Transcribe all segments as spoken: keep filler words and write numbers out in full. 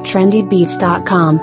trendy beats dot com.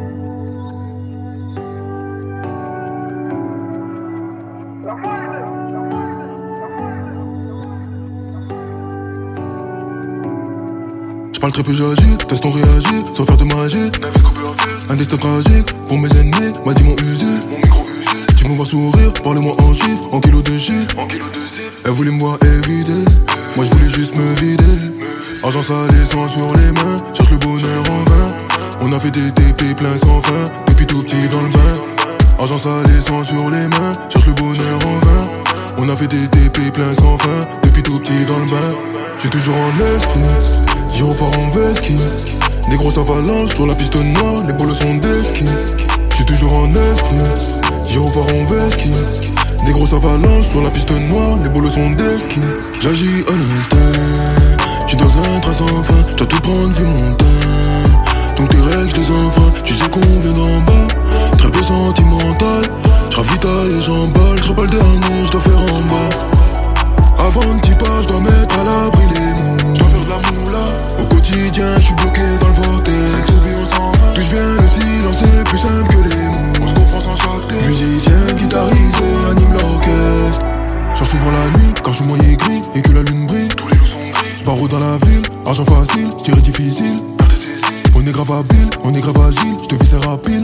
J'parle très peu, j'agis, teste on réagit, sans faire de magie. Un destin tragique, pour mes ennemis, m'a dit mon usil. Tu me vois sourire, parlez-moi en chiffres, en kilos de chiffres. Elle voulait me voir évider, moi je voulais juste me vider. Argent salé, sang sur les mains, cherche le bonheur en vain. On a fait des T P plein sans fin, depuis tout petit dans le bain. Argent salé, sang sur les mains, cherche le bonheur en vain. On a fait des T P plein sans fin, depuis tout petit dans le bain. J'suis toujours en esprit, gyrophare en vesquille. Des grosses avalanches sur la piste noire, les bolos sont des skis. J'suis toujours en esprit, gyrophare en vesquille. Des grosses avalanches sur la piste noire, les bolos sont des skis. J'agis en instinct, j'suis dans un train sans fin. J'dois tout prendre vu mon teint. Donc tes règles j'les enfreins, tu sais qu'on vient d'en bas. Très peu sentimental, j'ravitaille et j'emballe. J'serai pas le dernier, j'dois faire en bas. Avant le petit pas, j'dois mettre à l'abri les mots. J'dois faire de la moula. Au quotidien, j'suis bloqué dans le vortex. D'où j'viens, le silence est plus simple que les mots. On se comprend sans chaque texte. Musicien, guitarisé, anime l'orchestre. J'sors souvent la nuit, car j'suis moyen gris et que la lune brille. Tous les jours sont gris. J'barreau dans la ville, argent facile, j'dirais difficile. On est grave habile, on est grave agile, j'te vis rapide.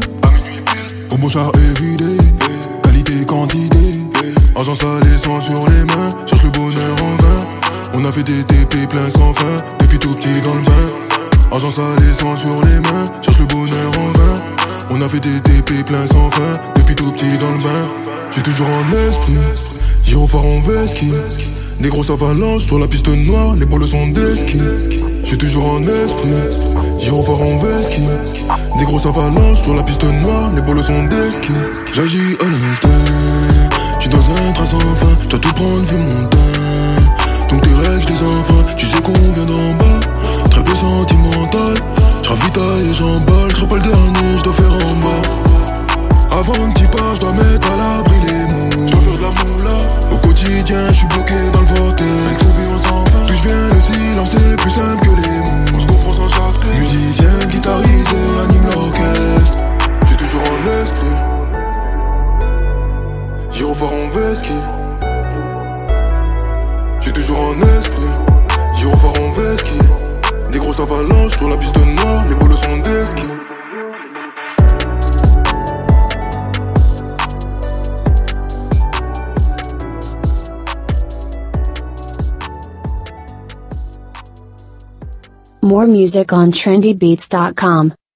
Au bon char est vidé, qualité, quantité. Argent salé, sang sur les mains, cherche le bonheur en vain. On a fait des T P plein sans fin, depuis tout petit dans le bain. Argent salé, sang sur les mains, cherche le bonheur en vain. On a fait des T P plein sans fin, depuis tout petit dans le bain. J'suis toujours en esprit, gyrophare en vesquille. Des grosses avalanches sur la piste noire, les bolos sont des skis. J'suis toujours en esprit, gyrophare en vesquille. Des grosses avalanches sur la piste noire, les bolos sont des skis. J'agis en instinct, j'suis dans un train sans fin. J'dois tout prendre vu mon teint. Donc tes règles j'les enfreins, tu sais qu'on vient d'en bas. Très peu sentimental, j'ravitaille et j'emballe. J'serai pas le dernier, j'dois faire en bas. Avant un petit pas, j'dois mettre à l'abri les mots. J'dois faire de la moula. Au quotidien, j'suis bloqué dans le vortex. D'où j'viens, le silence est plus simple que les mots. On se comprend sans chaque texte. Musicien, guitarisé, anime l'orchestre. J'suis toujours en esprit, gyrophare en vesquille. J'suis toujours en esprit, gyrophare en vesquille. Des grosses avalanches sur la piste noire, les bolos sont des skis. More music on trendy beats dot com.